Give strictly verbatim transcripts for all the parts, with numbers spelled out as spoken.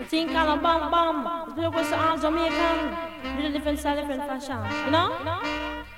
Think kind of bam bam. It was all Jamaican. Little different style, different fashion. You know? You know?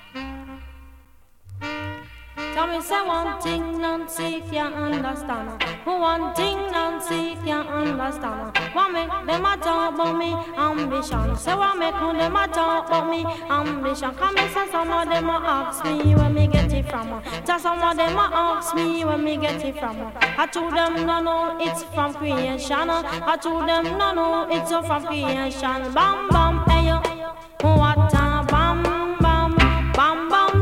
Tell me say one thing Nancy can't understand. One thing Nancy can't understand. What make them a talk about me ambition? Say what make them a talk about me ambition? Come and say some of them a ask me where me get it from. Tell some of them a ask me where me get it from. I told them no no it's from creation. I told them no no it's from creation. Bam bam hey yo, what a bam bam bam bam.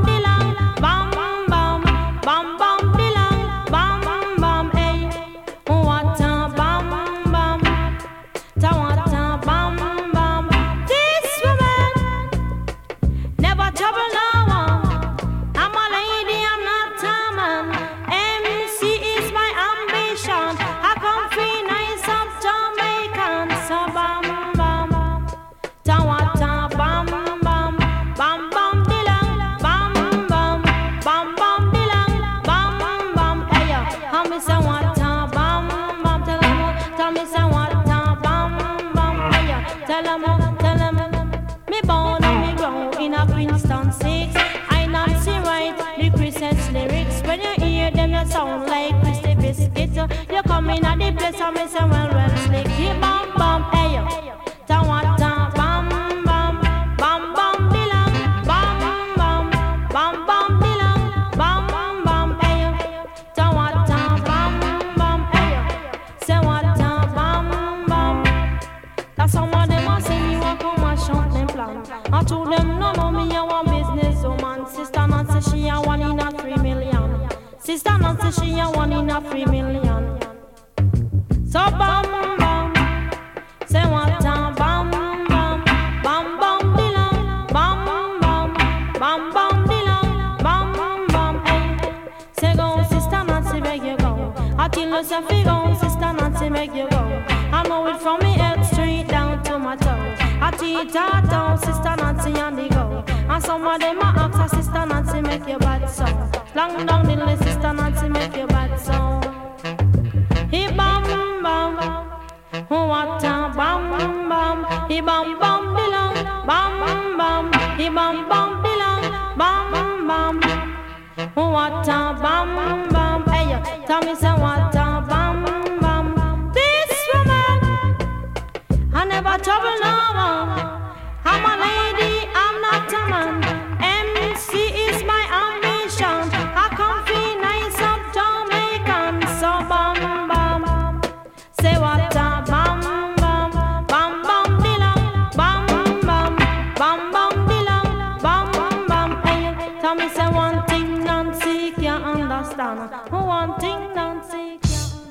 Sound like Christy Biscuit. You come in at the place and me say well well slick. Bam bam hey yo, ta wa ta bam bam bam bam dilang bam bam bam bam dilang bam bam hey yo, ta wa ta bam bam hey yo, say what ta bam bam. That's some of them a say me want come and shout them plan. I told them no no me a one business woman. Sister Nancy she a one in a three million. Sister Nancy, she a one in a three million. So bam bam, say what a bam bam, bam bam dilang, bam bam, bam bam dilang, bam bam hey. Say go, Sister Nancy, make you go. I tell you say fi go, Sister Nancy, make you go. I know it from me head straight down to my toe. I tell you down, Sister Nancy, and they go. And some of them a ask her, Sister Nancy, make your bad song. Long down the list, Sister Nancy, make your bad song. He bam bam, what a bam bam. He bam bam belong, bam bam. He bam bam belong, bam bam. What a bam bam. Hey, tell me say what a bam bam. This woman, I never trouble no one. I'm a lady, I'm not a man. M C is my ambition. I come feel nice up Jamaican. So bam bam, say what a bam bam, bam bam dilang, bam bam, bam bam dilang, bam bam. Hey, tell me say one thing Nancy can't understand. One thing Nancy can't.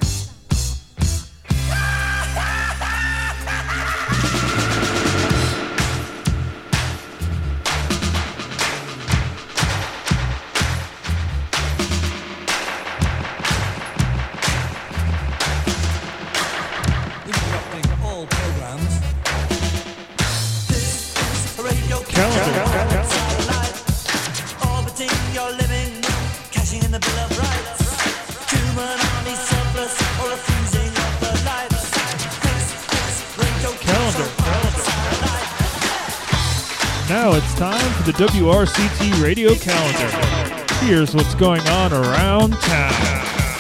Orbiting your living, cashing in the Bill of Rights. Human army surplus or refusing of the lights. Calendar. Now it's time for the W R C T Radio Calendar. Here's what's going on around town.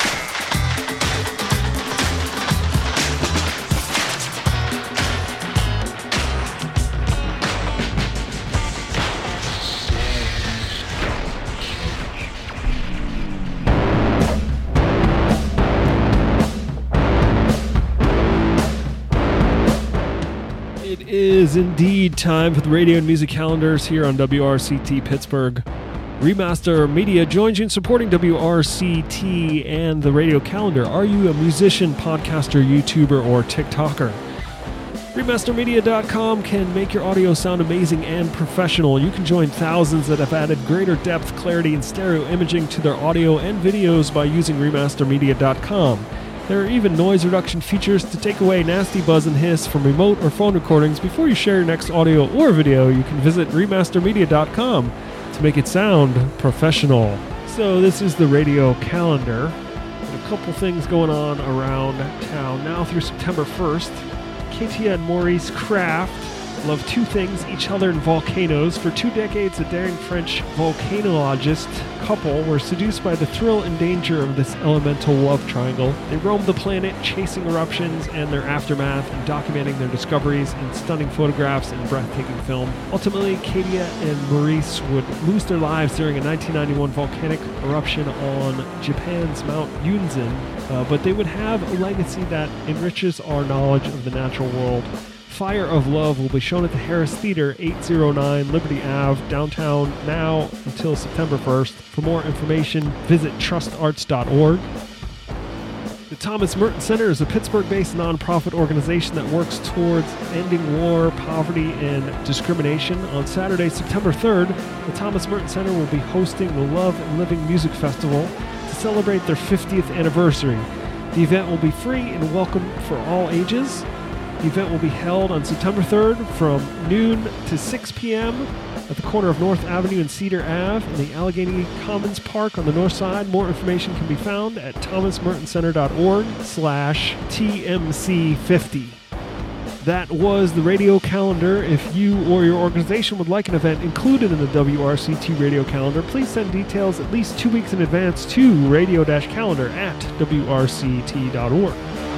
It is indeed time for the radio and music calendars here on W R C T Pittsburgh. Remaster Media joins you in supporting W R C T and the radio calendar. Are you a musician, podcaster, YouTuber, or TikToker? Remaster Media dot com can make your audio sound amazing and professional. You can join thousands that have added greater depth, clarity, and stereo imaging to their audio and videos by using Remaster Media dot com. There are even noise reduction features to take away nasty buzz and hiss from remote or phone recordings. Before you share your next audio or video, you can visit Remaster Media dot com to make it sound professional. So this is the radio calendar. And a couple things going on around town. Now through September first, Katia and Maurice Kraft love two things, each other and volcanoes. For two decades, a daring French volcanologist couple were seduced by the thrill and danger of this elemental love triangle. They roamed the planet, chasing eruptions and their aftermath, and documenting their discoveries in stunning photographs and breathtaking film. Ultimately, Katia and Maurice would lose their lives during a nineteen ninety-one volcanic eruption on Japan's Mount Yunzin, uh, but they would have a legacy that enriches our knowledge of the natural world. Fire of Love will be shown at the Harris Theater, eight oh nine Liberty Avenue, downtown, now until September first. For more information, visit trust arts dot org. The Thomas Merton Center is a Pittsburgh-based nonprofit organization that works towards ending war, poverty, and discrimination. On Saturday, September third, the Thomas Merton Center will be hosting the Love and Living Music Festival to celebrate their fiftieth anniversary. The event will be free and welcome for all ages. The event will be held on September third from noon to six p.m. at the corner of North Avenue and Cedar Ave in the Allegheny Commons Park on the north side. More information can be found at thomas merton center dot org slash T M C fifty. That was the radio calendar. If you or your organization would like an event included in the W R C T radio calendar, please send details at least two weeks in advance to radio-calendar at W R C T dot org.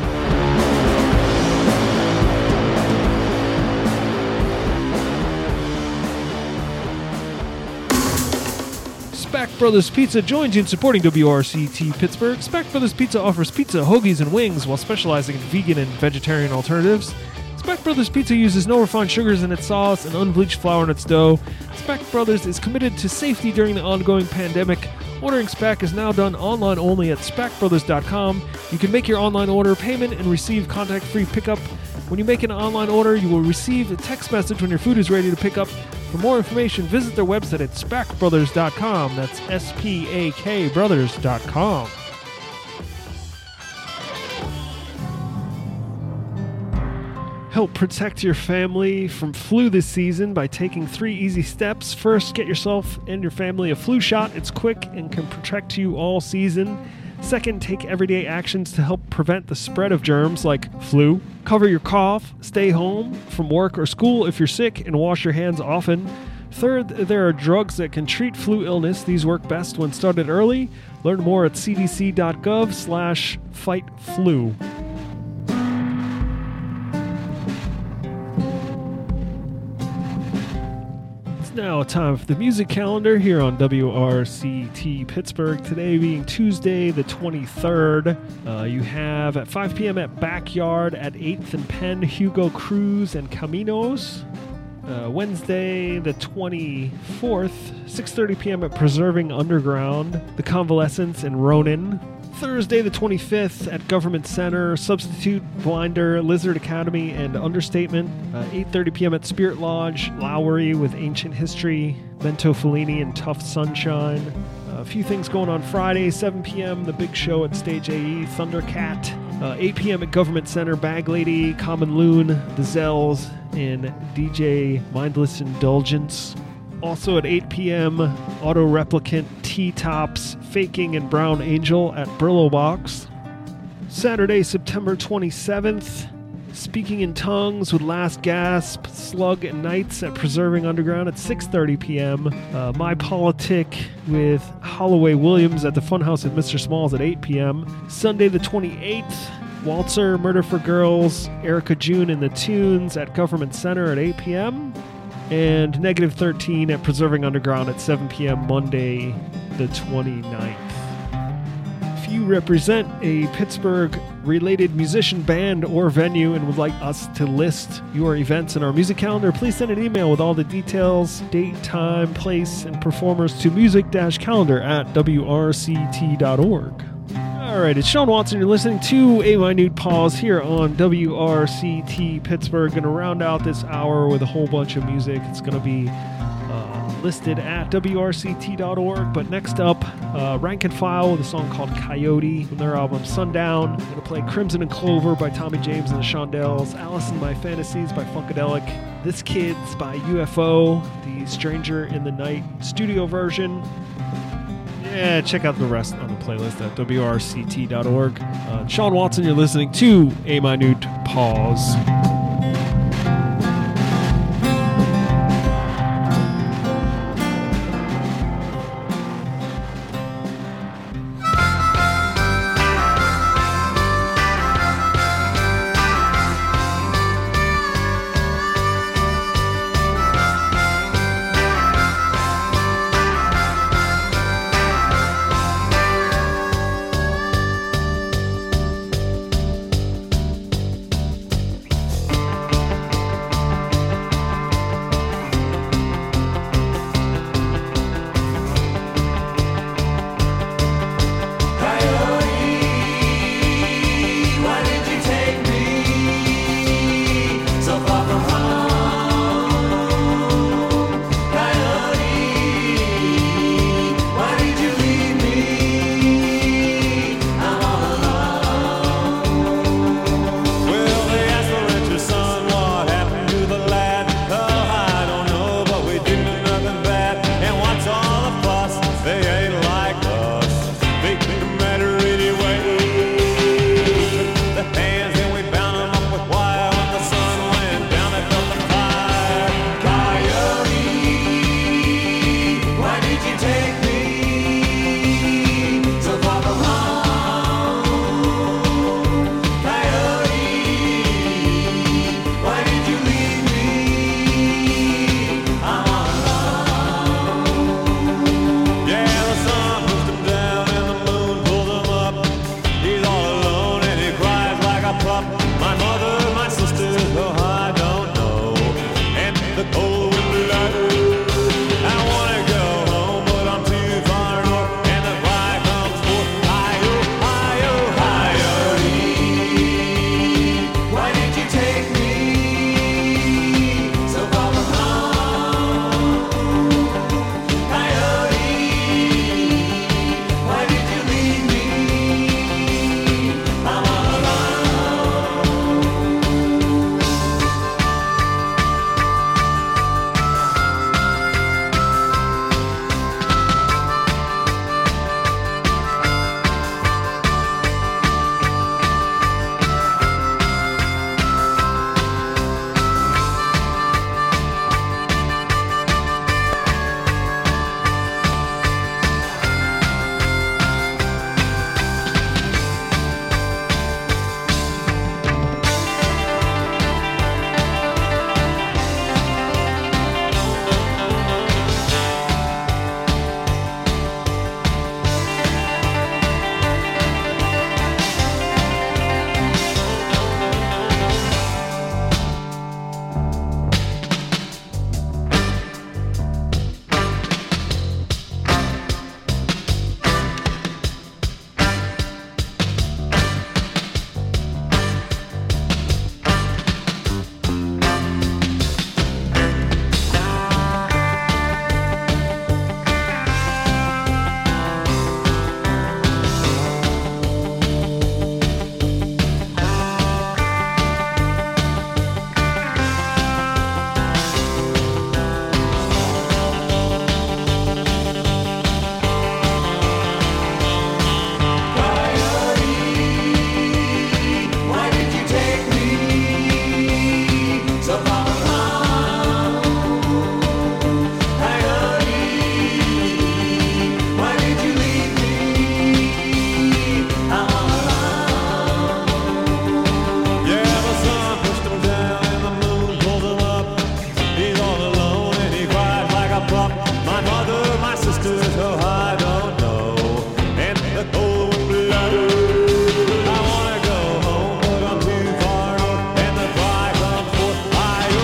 Speck Brothers Pizza joins you in supporting W R C T Pittsburgh. Speck Brothers Pizza offers pizza, hoagies, and wings while specializing in vegan and vegetarian alternatives. Speck Brothers Pizza uses no refined sugars in its sauce and unbleached flour in its dough. Speck Brothers is committed to safety during the ongoing pandemic. Ordering Speck is now done online only at speck brothers dot com. You can make your online order, payment, and receive contact-free pickup. When you make an online order, you will receive a text message when your food is ready to pick up. For more information, visit their website at speck brothers dot com. That's S P A K brothers dot com. Help protect your family from flu this season by taking three easy steps. First, get yourself and your family a flu shot. It's quick and can protect you all season. Second, take everyday actions to help prevent the spread of germs like flu. Cover your cough, stay home from work or school if you're sick, and wash your hands often. Third, there are drugs that can treat flu illness. These work best when started early. Learn more at c d c dot gov slash fight flu. Now time for the music calendar here on W R C T Pittsburgh. Today being Tuesday the twenty-third. Uh, you have at five p.m. at Backyard, at eighth and Penn, Hugo Cruz and Caminos. Uh, Wednesday the twenty-fourth, six thirty p.m. at Preserving Underground, The Convalescents and Ronin. Thursday the twenty-fifth at Government Center, Substitute, Blinder, Lizard Academy, and Understatement. Uh, eight thirty p.m. at Spirit Lodge, Lowry with Ancient History, Mento Fellini, and Tough Sunshine. Uh, a few things going on Friday, seven p.m. The Big Show at Stage A E, Thundercat. Uh, eight p.m. at Government Center, Bag Lady, Common Loon, The Zells, and D J Mindless Indulgence. Also at eight p.m., Auto Replicant, T-Tops, Faking, and Brown Angel at Brillo Box. Saturday, September twenty-seventh, Speaking in Tongues with Last Gasp, Slug and Nights at Preserving Underground at six thirty p.m. Uh, My Politic with Holloway Williams at the Funhouse at Mister Smalls at eight p.m. Sunday the twenty-eighth, Waltzer, Murder for Girls, Erica June and the Tunes at Government Center at eight p.m. And Negative thirteen at Preserving Underground at seven p.m. Monday the twenty-ninth. If you represent a Pittsburgh-related musician, band, or venue and would like us to list your events in our music calendar, please send an email with all the details, date, time, place, and performers to music-calendar at w r c t dot org. All right, it's Sean Watson. You're listening to A Minute Pause here on W R C T Pittsburgh. Going to round out this hour with a whole bunch of music. It's going to be uh, listed at w r c t dot org. But next up, uh, Rank and File with a song called Coyote from their album Sundown. I'm going to play Crimson and Clover by Tommy James and the Shondells, Alice in My Fantasies by Funkadelic, This Kid's by U F O, the Stranger in the Night studio version. Yeah, check out the rest on the playlist at w r c t dot org. Uh, Sean Watson, you're listening to A Minute Pause. I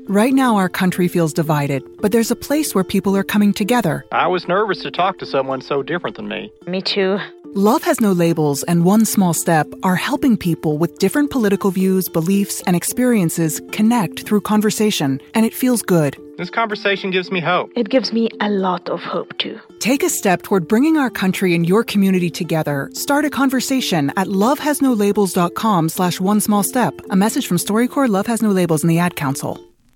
Right now, our country feels divided, but there's a place where people are coming together. I was nervous to talk to someone so different than me. Me too. Love Has No Labels and One Small Step are helping people with different political views, beliefs, and experiences connect through conversation, and it feels good. This conversation gives me hope. It gives me a lot of hope too. Take a step toward bringing our country and your community together. Start a conversation at lovehasnolabels.com slash one small step. A message from StoryCorps, Love Has No Labels, and the Ad Council.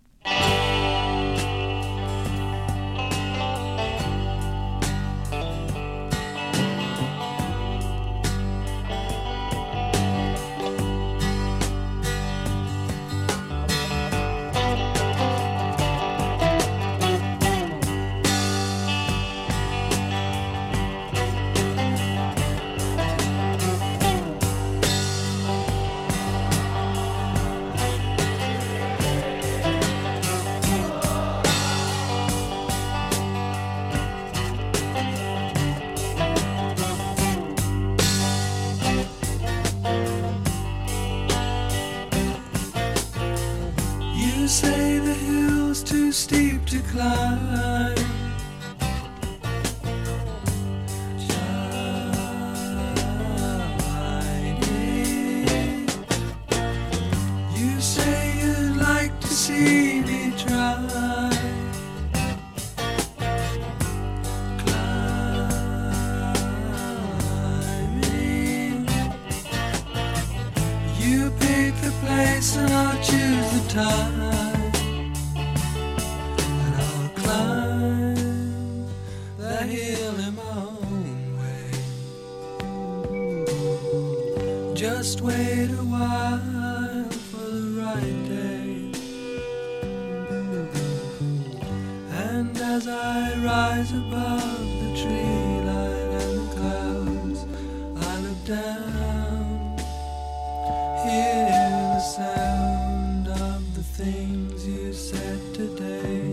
You say the hill's too steep to climb. Shining. You say you'd like to see me try. Climbing. You pick the place and I'll choose the time. Just wait a while for the right day. And as I rise above the tree line and the clouds, I look down, hear the sound of the things you said today.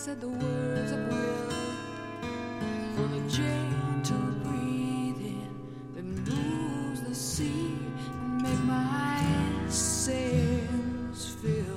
said the words of will for the gentle breathing that moves the sea and make my sails fill.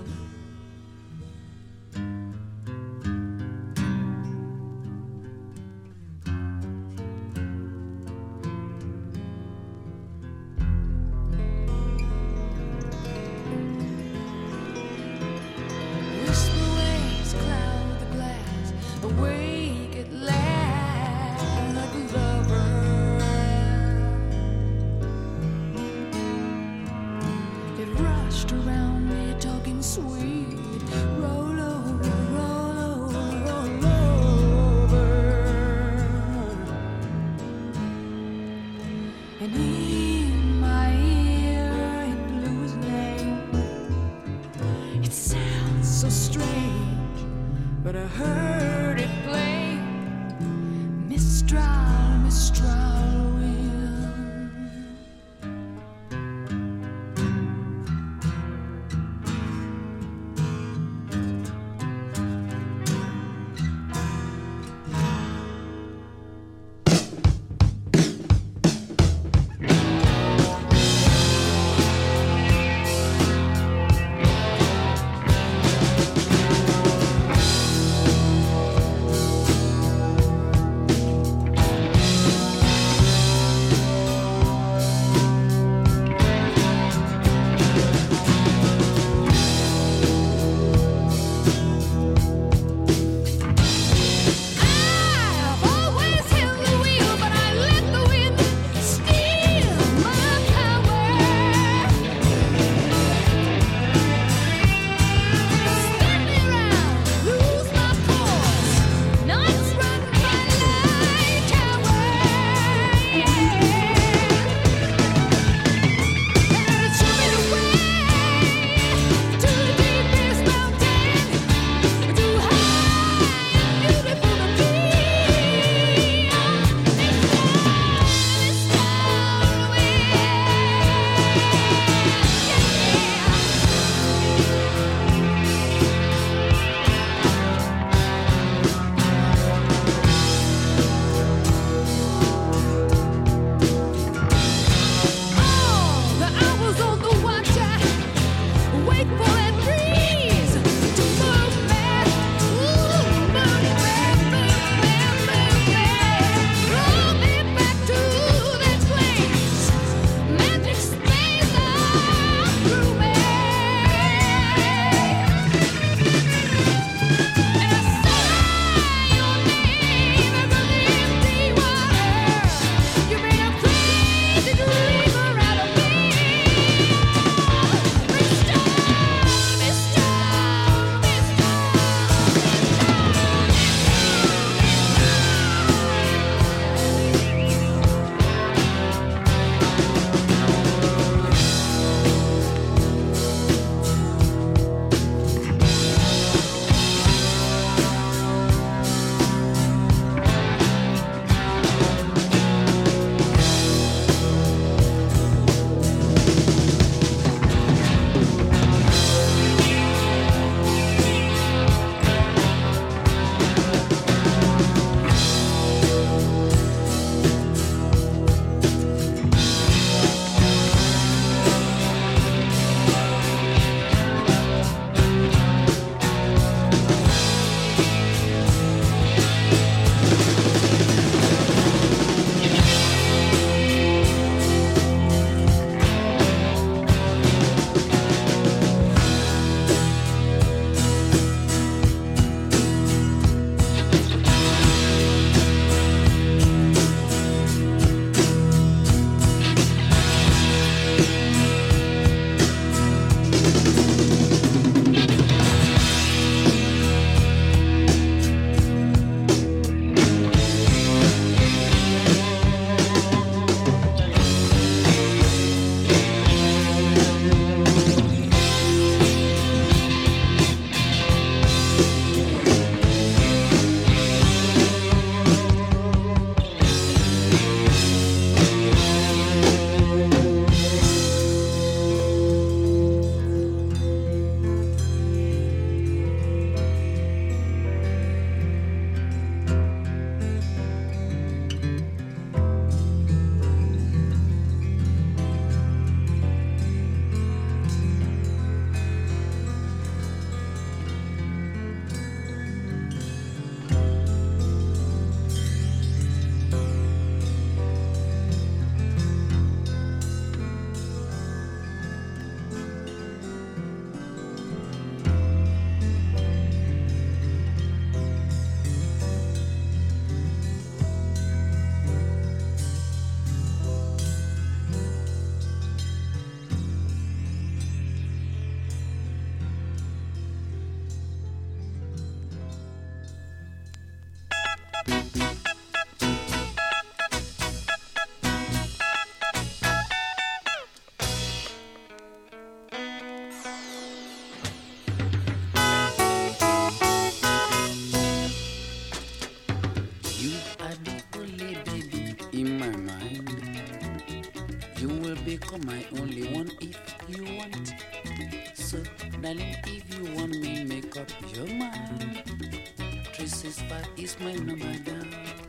want. So, darling, if you want me, make up your mind. three six five is my number down.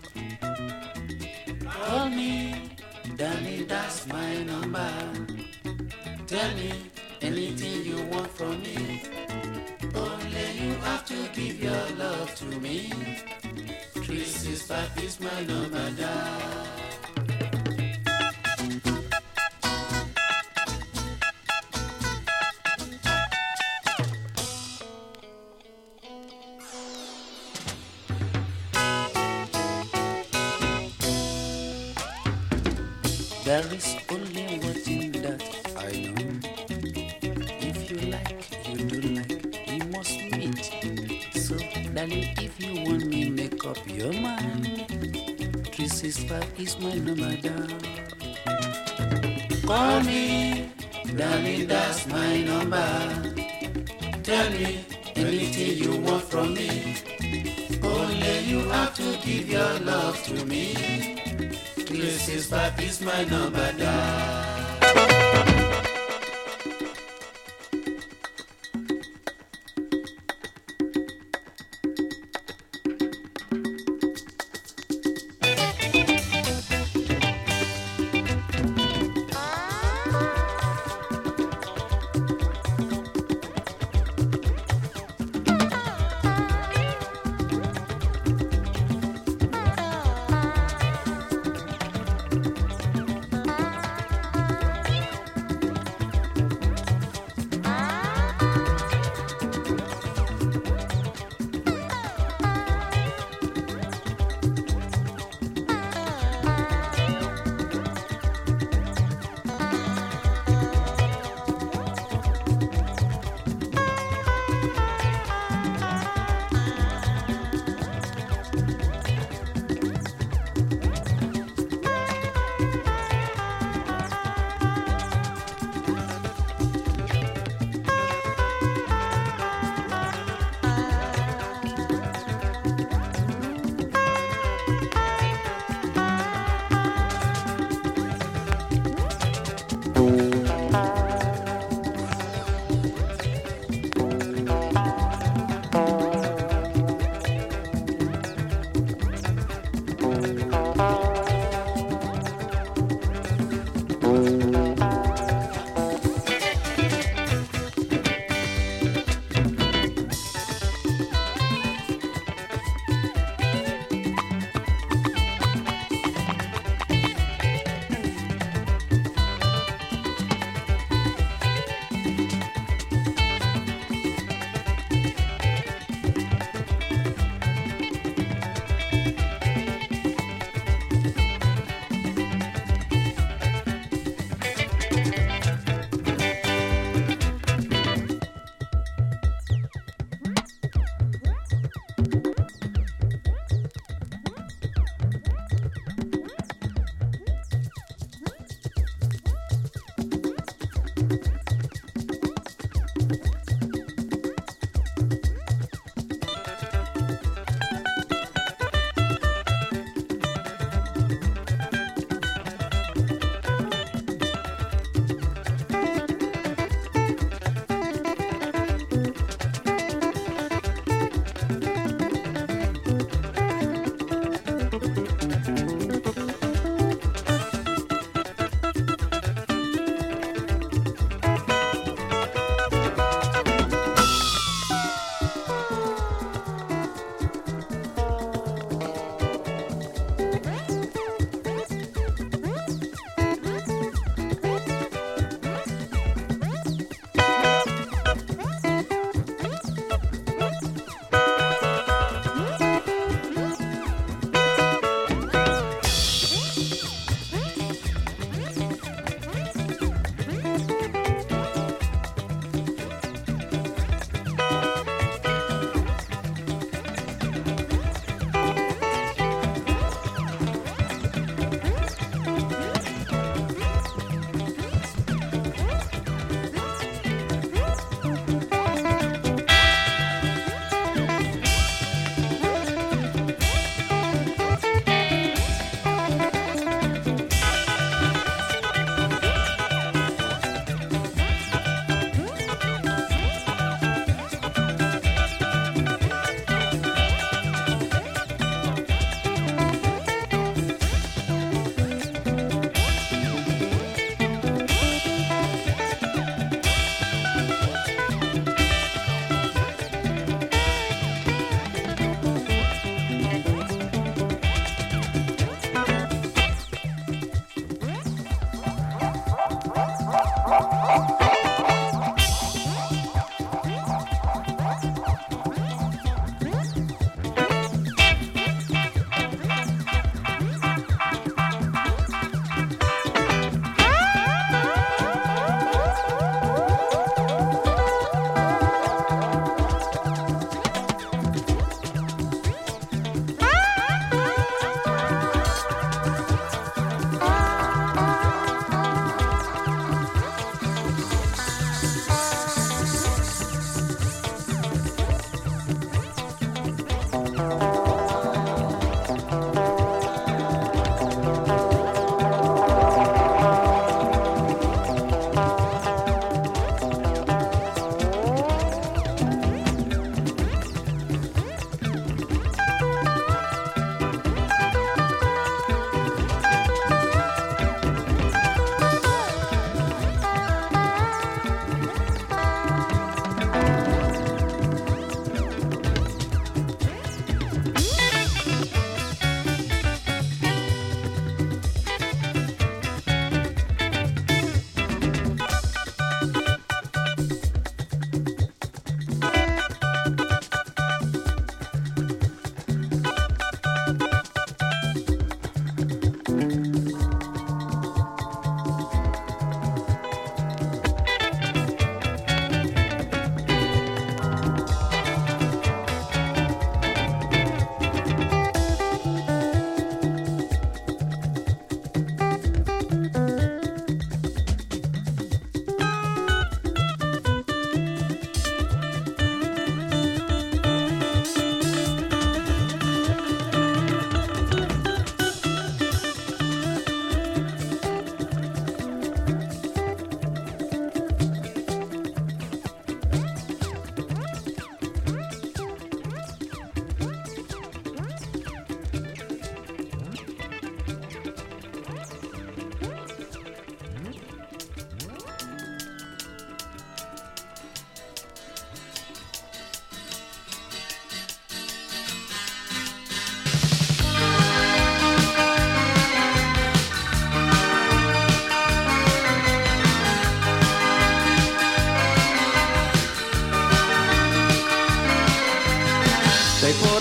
Call me, darling, that's my number. Tell me anything you want from me. Only you have to give your love to me. three six five is my number down. There is only one thing that I know. If you like, you don't like, we must meet. So, darling, if you want me, make up your mind. three six five is my number down. Call me, darling, that's my number. Tell me anything you want from me. Only you have to give your love to me. three six five is my number down.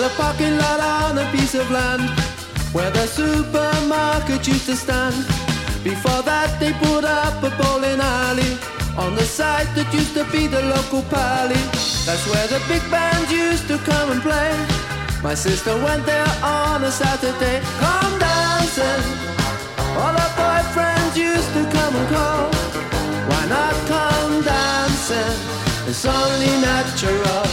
a parking lot on a piece of land where the supermarket used to stand. Before that they put up a bowling alley on the site that used to be the local pally. That's where the big band used to come and play. My sister went there on a Saturday. Come dancing, all our boyfriends used to come and call. Why not come dancing? It's only natural.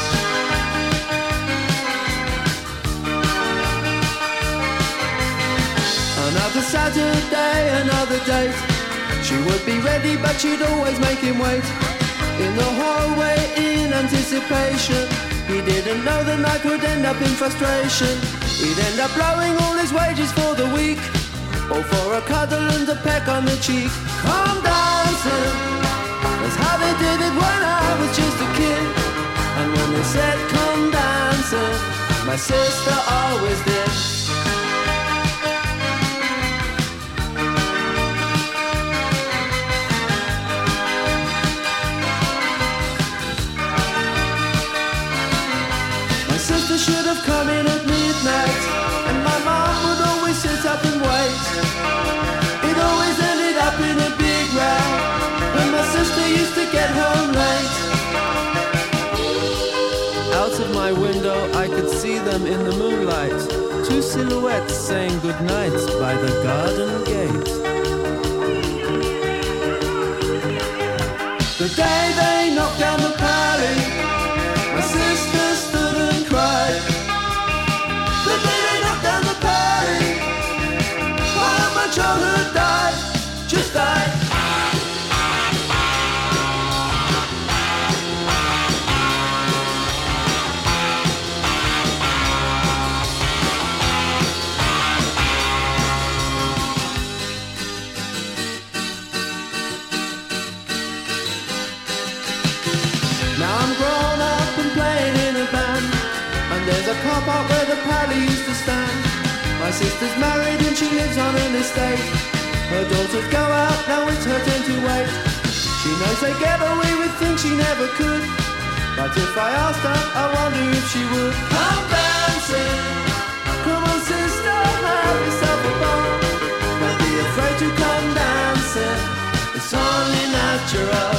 Another Saturday, another date. She would be ready, but she'd always make him wait. In the hallway, in anticipation. He didn't know the night would end up in frustration. He'd end up blowing all his wages for the week, or for a cuddle and a peck on the cheek. Come dancing, that's how they did it when I was just a kid. And when they said come dancing, my sister always did. Should have come in at midnight, and my mom would always sit up and wait. It always ended up in a big row when my sister used to get home late. Out of my window I could see them in the moonlight, two silhouettes saying goodnight by the garden gate. The day they knocked down the pally, my sister stood and cried. The day they knocked down the pally, while my childhood died, just died. Now I'm grown up and playing in a band, and there's a car park where the pally used to stand. My sister's married and she lives on an estate. Her daughters go out, now it's her turn to wait. She knows they get away with things she never could, but if I asked her, I wonder if she would. Come dancing, come on sister, have yourself a ball. Don't be afraid to come dancing, it's only natural.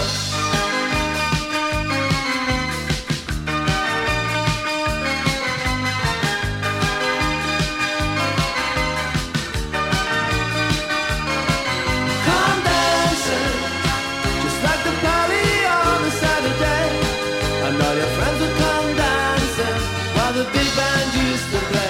The big band used to play.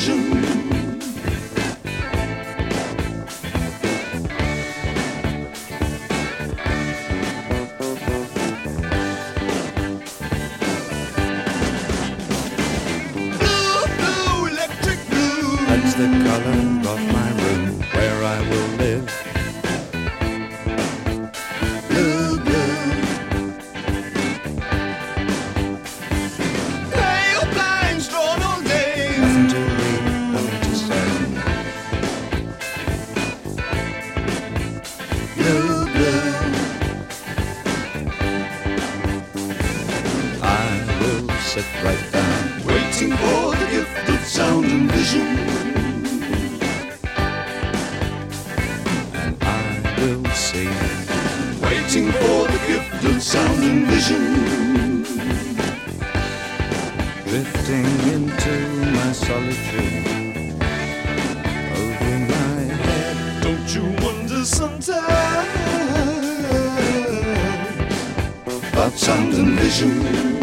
vision. That's the color of my room where I will live. Blue, blue. Pale blinds drawn all day. Nothing to read, nothing to say. Blue, blue. I will sit right down, Waiting for the gift of sound and vision. and I will see. Waiting for the gift of sound and vision. Drifting into my solitude, over my head. Don't you wonder sometimes about sound and vision?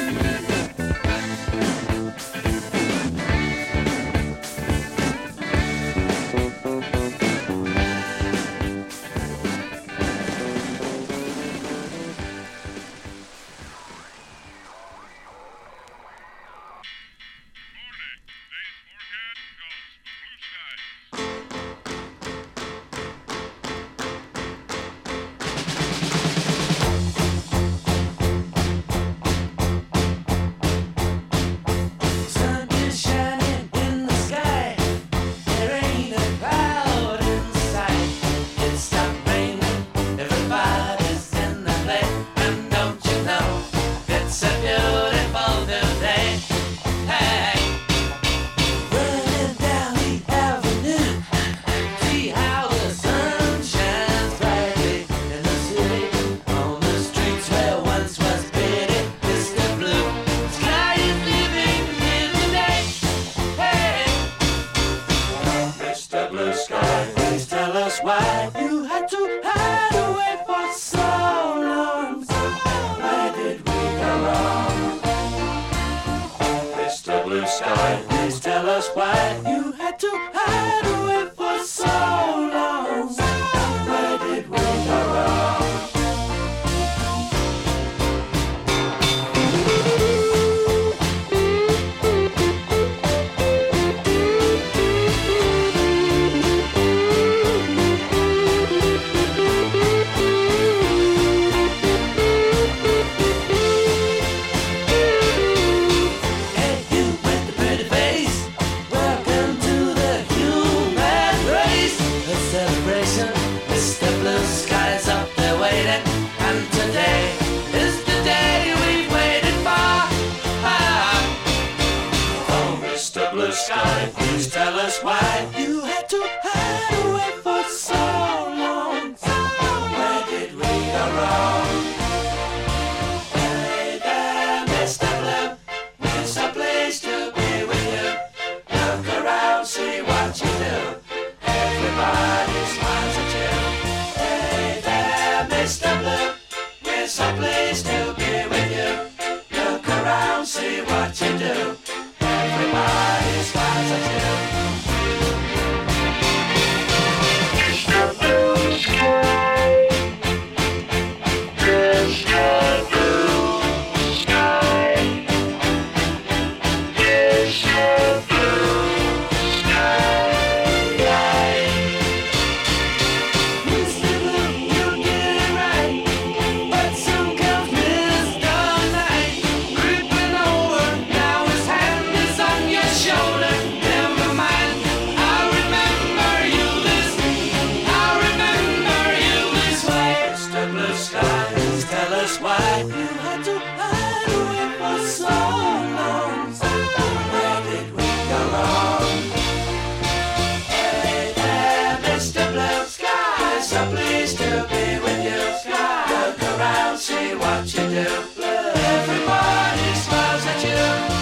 Sun is shining in the sky. There ain't a cloud in sight. It stopped raining. Everybody's in the play. And don't you know it's a beautiful new day? Hey, running down the avenue. See how the sun shines brightly in the city. On the streets where once was pity, Mister Blue Sky is living in the day. Hey, Mister Blue Sky, please tell us why you had to hide away for so long. Where did we go wrong? Mister Blue Sky, please tell us why you had to hide away for so long. Where did we go wrong? Hey, you with the pretty face, welcome to the human race. A celebration, Mister Blue Sky's up there waiting, and today is the day we've waited for. Ah. Oh, Mister Blue Sky, please tell us why you had to hide away for so long. Where did we go wrong? Hey there, Mister Blue, it's a place to be with you. Look around, see what you do. Everybody smiles at you. Hey there, Mister Blue, it's a place to be with you. Look around, see what you do. Everybody smiles at you. Mister Blue Sky, Mister Blue Sky, Mister Blue Sky. Mister Blue, you get it right, but some comes Mister Night, creeping over. Now his hand is on your shoulder. Never mind, I remember you this. I remember you this way. Mister Blue Sky, please tell us why you had to hide away for so long. Where did we go wrong? Hey there, Mister Blue Sky, so pleased to be with you. Look around, see what you do. Everybody smiles at you.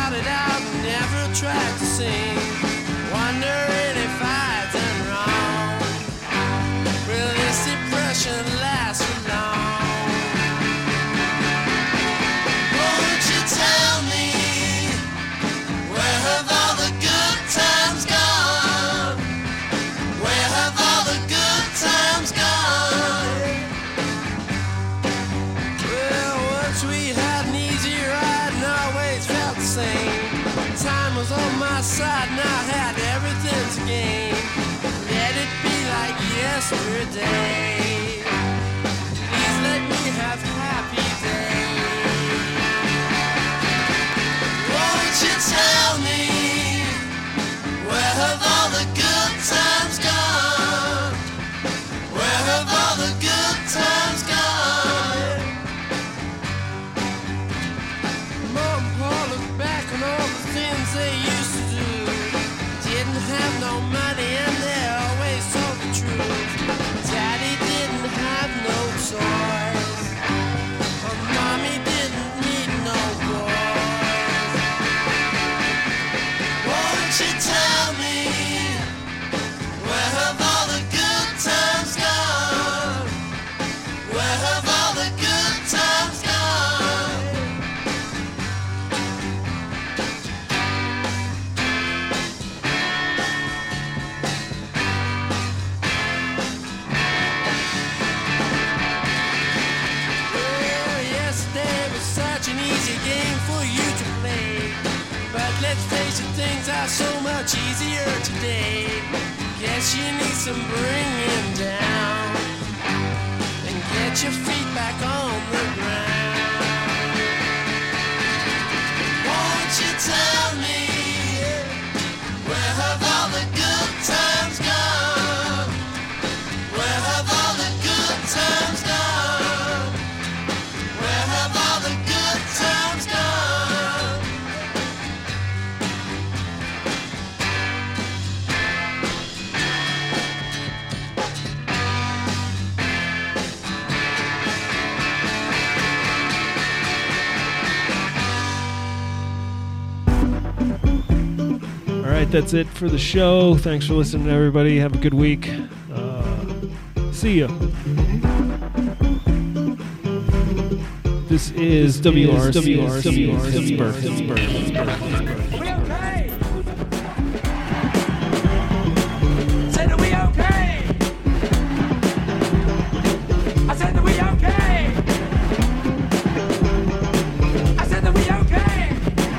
started out and never tried to sing. Wondering if I'd done wrong. Will this depression last for long? Won't you tell me, where have all the good times gone? Where have all the good times gone? Well, once we had an easy ride and always felt the same. Time was on my side and I had everything to gain. Let it be like yesterday. Please let me have happy days. Won't you tell me, where have all the good times gone? Where have all the good times gone? Mom and Pa look back on all the things they used to do. Didn't have no money and they always told the truth. Daddy didn't have no toys. Or Mommy didn't need no boys. Won't you tell me, where have all the good times gone? Where have all the good times gone? Well, yesterday was such an easy game for you to play. But let's face it, things are so much easier today. Guess you need some bringing down and get your feet back on the ground. Won't you tell me, where have all the good times gone? Where have all the good times gone? Where have all the good times gone? All right, that's it for the show. Thanks for listening, everybody. Have a good week. Uh, see ya. This is W R C Pittsburgh. Pittsburgh. Said that we okay. I said that we okay. I said that we okay.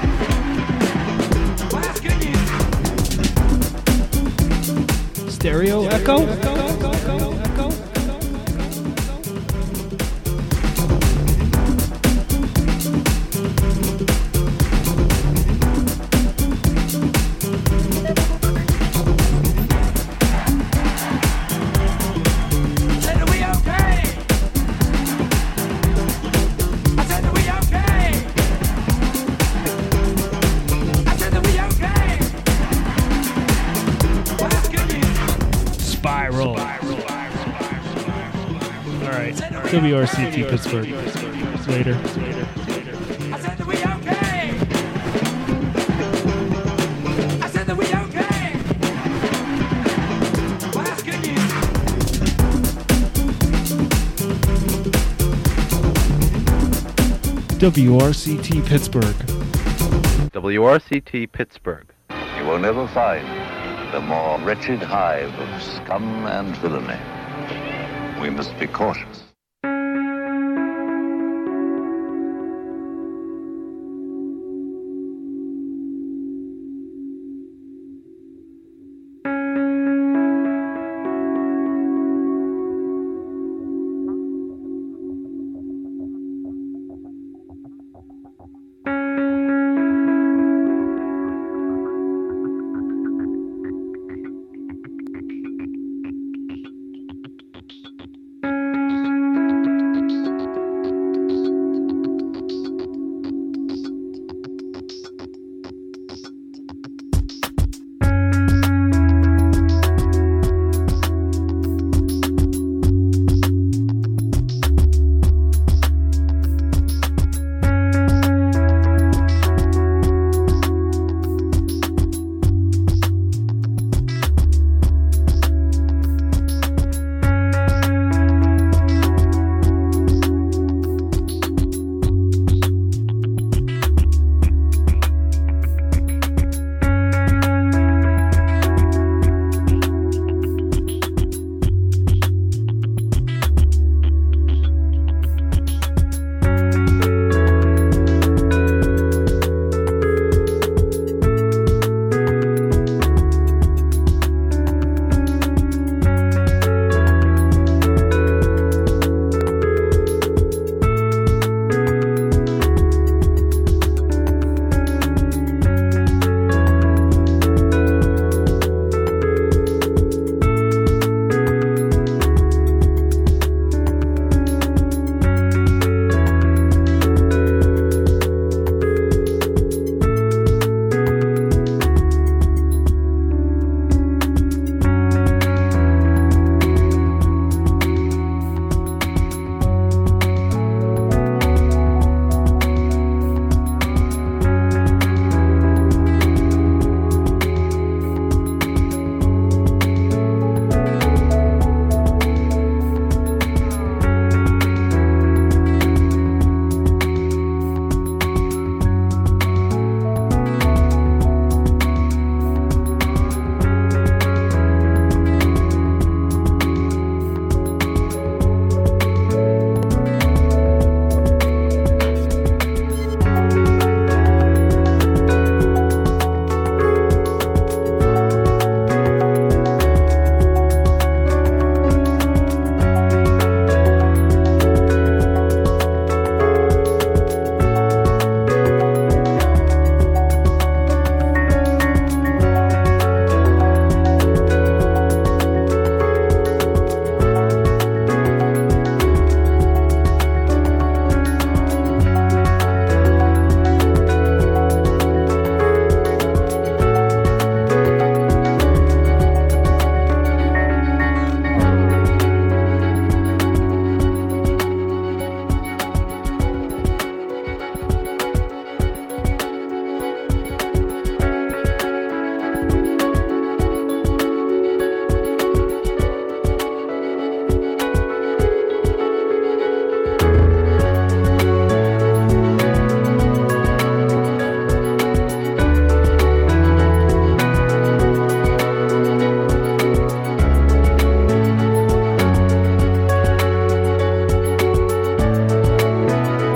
Well, that's good news. Stereo echo? Said that we okay. I said that we okay. I said that we okay. Well, that's good news. Spiral. All right. W R C T Pittsburgh. Later. I said that we okay. I said that we okay. Well, that's good news. W R C T Pittsburgh. W R C T Pittsburgh. You will never find the more wretched hive of scum and villainy. We must be cautious.